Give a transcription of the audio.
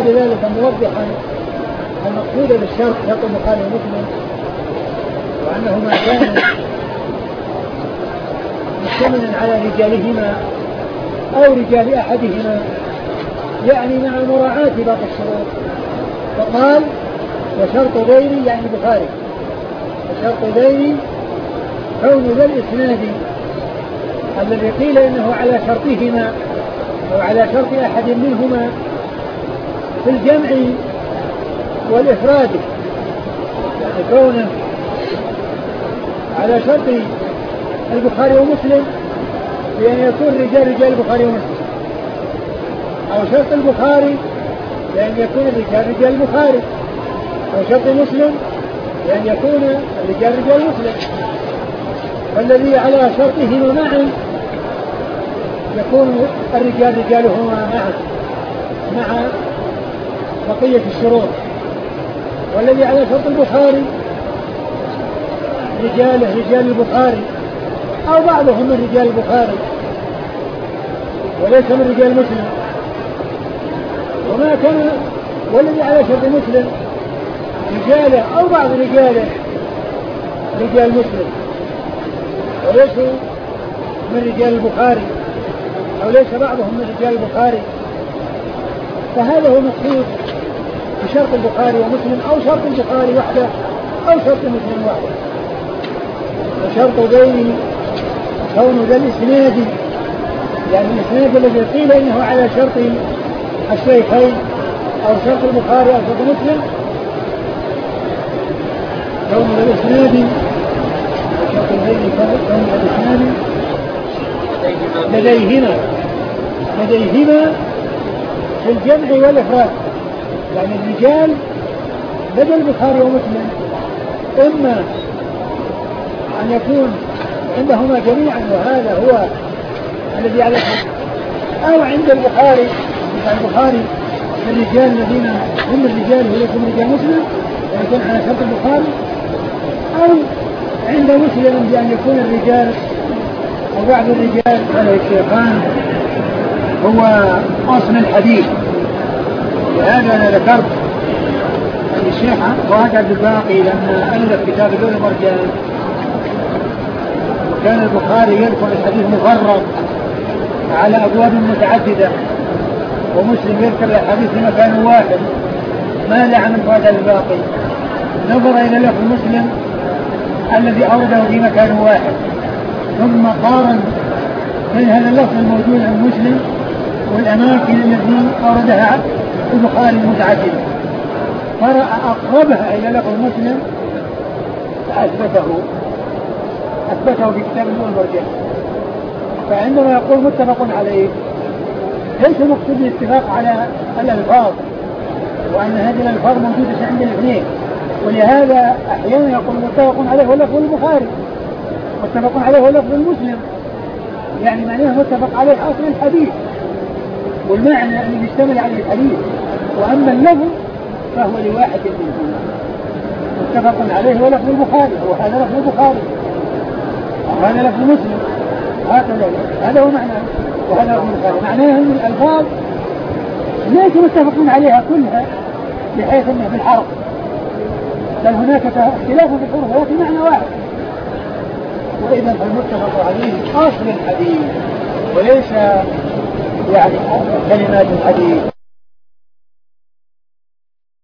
ذلك موضحا المقصود بالشرط شرط البخاري ومسلم، وأنه ما كان مشتملا على رجالهما أو رجال أحدهما يعني مع مراعاة باقي الشروط. فقال وشرط ذيل يعني البخاري، وشرط ذيل كون ذا الإسناد الذي قيل إنه على شرطهما أو على شرط أحد منهما في الجمع والإفراد، يعني كونه على شرط البخاري ومسلم بأن يكون رجال البخاري ومسلم، أو شرط البخاري بأن يكون رجال البخاري، أو شرط مسلم بأن يكون رجال مسلم. فالذي على شرطهما معا يكون الرجال رجالهما معا مع بقية الشروط، والذي على شرط البخاري رجال البخاري أو بعضهم من رجال البخاري وليس من رجال مسلم. وما كان والذي على شرط مسلم رجاله أو بعض رجاله رجال مسلم وليسوا من رجال البخاري أو ليس بعضهم من رجال البخاري، فهذا هو مقصود بشرط البخاري ومسلم أو شرط البخاري وحده أو شرط مسلم وحده. وشرط ذيل كون ذا الإسناد يعني الإسناد الذي قيل إنه على شرط الشيخين أو شرط البخاري أو شرط مسلم، كون ذا الإسناد شرط ذيل كون ذا الإسناد لديهما في الجمع والإفراد، يعني الرجال بدل البخاري ومسلم إما أن يكون عندهما جميعا وهذا هو الذي عليه، أو عند البخاري الرجال الذين هم الرجال وليسوا من رجال مسلم يكون على شرط البخاري، أو عند مسلم بأن يكون الرجال أو بعض الرجال على الشيخان هو أصل الحديث. لهذا أنا ذكرت أن الشيخ فؤاد عبد الباقي لما ألف كتاب لؤلؤ المرجان كان البخاري يذكر الحديث مفرد على أبواب متعددة ومسلم يذكر الحديث في مكان واحد، ما لعن فؤاد عبد الباقي نظر إلى لفظ مسلم الذي أورده في مكان واحد ثم قارن بين هذا اللفظ الموجود عند مسلم والأماكن التي أوردها البخاري المتعددة، فرأى أقربها إلى لفظ مسلم فأثبته في كتاب لؤلؤ المرجان. فعندما يقول متفق عليه ليس مقصود الاتفاق على الألفاظ وأن هذه الألفاظ موجودة عند الاثنين، ولهذا أحيانا يقول متفق عليه ولفظ البخاري متفق عليه ولفظ المسلم، يعني معناه متفق عليه أصل الحديث والمعنى الذي يشتمل عليه الحديث، وأما اللفظ فهو لواحد منهما متفق عليه ولفظ البخاري وهذا لفظ البخاري وهذا لفظ مسلم، هذا هو معناه وهذا لفظ البخاري. معناه أن الألفاظ ليس متفقون عليها كلها بحيث أنه بالحرف، بل هناك اختلاف في الحروف ولكن معنى واحد، وإذا فالمتفق عليه أصل الحديث وليس يعني كلمات الحديث.